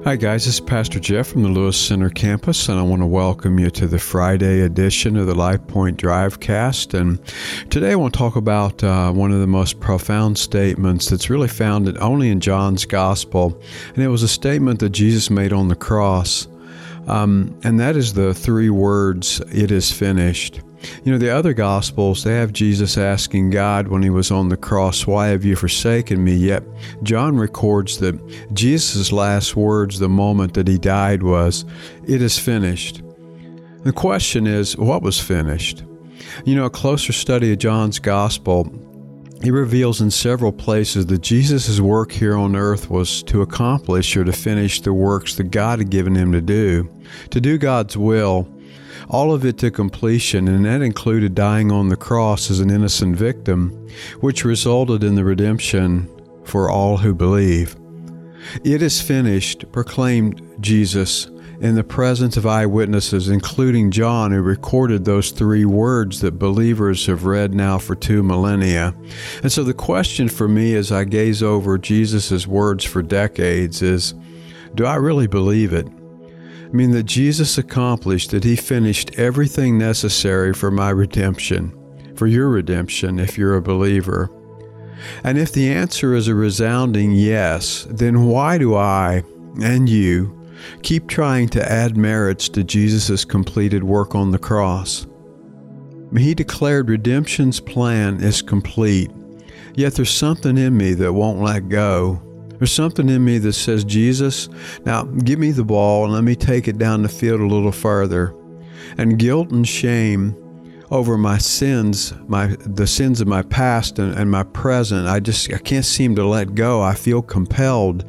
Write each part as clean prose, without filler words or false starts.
Hi guys, this is Pastor Jeff from the Lewis Center campus, and I want to welcome you to the Friday edition of the Life Point Drivecast. And today I want to talk about one of the most profound statements that's really found only in John's Gospel, and it was a statement that Jesus made on the cross, and that is the three words, "It is finished." You know, the other Gospels, they have Jesus asking God when he was on the cross, "Why have you forsaken me?" Yet John records that Jesus' last words the moment that he died was, "It is finished." The question is, what was finished? You know, a closer study of John's Gospel, he reveals in several places that Jesus' work here on earth was to accomplish or to finish the works that God had given him to do God's will. All of it to completion, and that included dying on the cross as an innocent victim, which resulted in the redemption for all who believe. "It is finished," proclaimed Jesus in the presence of eyewitnesses, including John, who recorded those three words that believers have read now for 2 millennia. And so the question for me as I gaze over Jesus' words for decades is, do I really believe it? I mean, that Jesus accomplished, that he finished everything necessary for my redemption, for your redemption if you're a believer. And if the answer is a resounding yes, then why do I and you keep trying to add merits to Jesus' completed work on the cross? I mean, he declared redemption's plan is complete, yet there's something in me that won't let go. There's something in me that says, "Jesus, now give me the ball and let me take it down the field a little further." And guilt and shame over my sins, the sins of my past and my present, I can't seem to let go. I feel compelled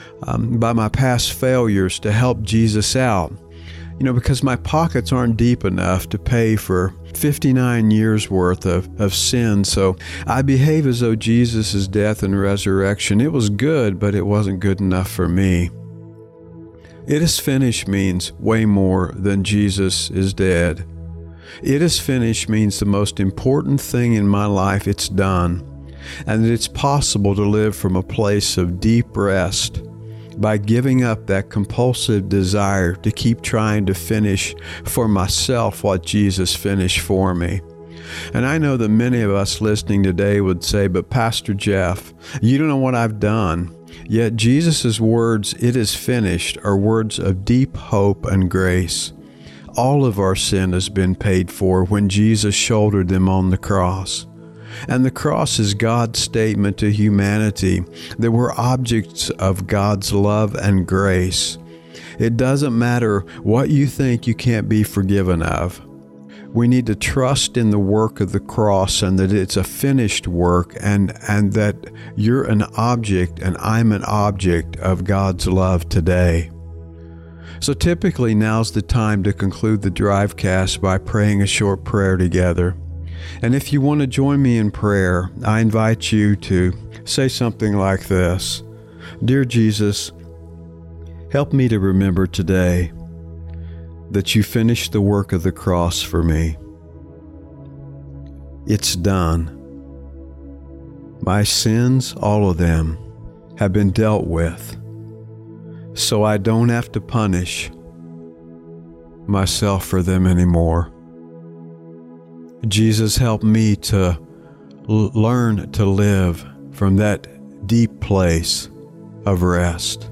by my past failures to help Jesus out. You know, because my pockets aren't deep enough to pay for 59 years worth of sin. So I behave as though Jesus' death and resurrection, it was good, but it wasn't good enough for me. "It is finished" means way more than Jesus is dead. "It is finished" means the most important thing in my life, it's done. And that it's possible to live from a place of deep rest by giving up that compulsive desire to keep trying to finish for myself what Jesus finished for me. And I know that many of us listening today would say, "But Pastor Jeff, you don't know what I've done." Yet Jesus' words, "It is finished," are words of deep hope and grace. All of our sin has been paid for when Jesus shouldered them on the cross. And the cross is God's statement to humanity that we're objects of God's love and grace. It doesn't matter what you think you can't be forgiven of. We need to trust in the work of the cross and that it's a finished work and that you're an object and I'm an object of God's love today. So typically now's the time to conclude the Drivecast by praying a short prayer together. And if you want to join me in prayer, I invite you to say something like this: "Dear Jesus, help me to remember today that you finished the work of the cross for me. It's done. My sins, all of them, have been dealt with, so I don't have to punish myself for them anymore. Jesus, help me to learn to live from that deep place of rest.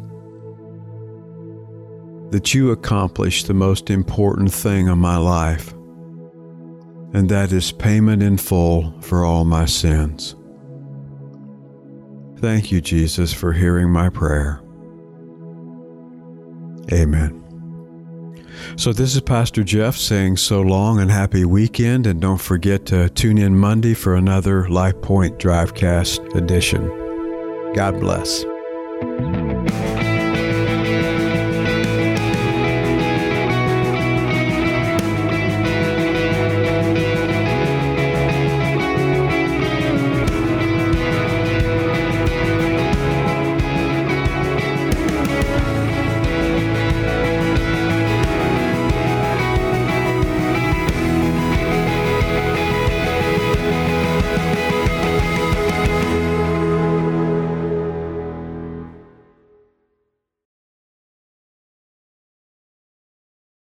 That you accomplish the most important thing in my life, and that is payment in full for all my sins. Thank you, Jesus, for hearing my prayer. Amen." So this is Pastor Jeff saying so long and happy weekend, and don't forget to tune in Monday for another Life Point Drivecast edition. God bless.